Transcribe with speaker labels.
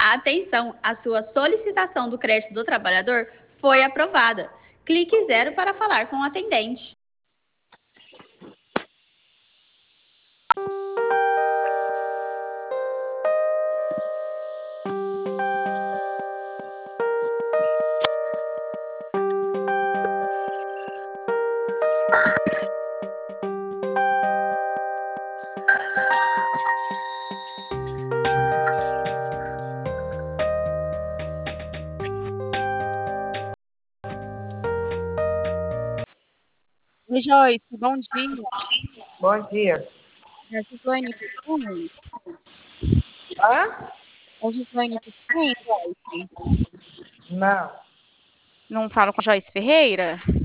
Speaker 1: Atenção, a sua solicitação do crédito do trabalhador foi aprovada. Clique 0 para falar com o atendente.
Speaker 2: Oi, Joyce, bom dia.
Speaker 3: Bom dia.
Speaker 2: É a Gislaine Tucum?
Speaker 3: Hã?
Speaker 2: É a Gislaine Tucum, Joyce?
Speaker 3: Não.
Speaker 2: Não falo com a Joyce Ferreira?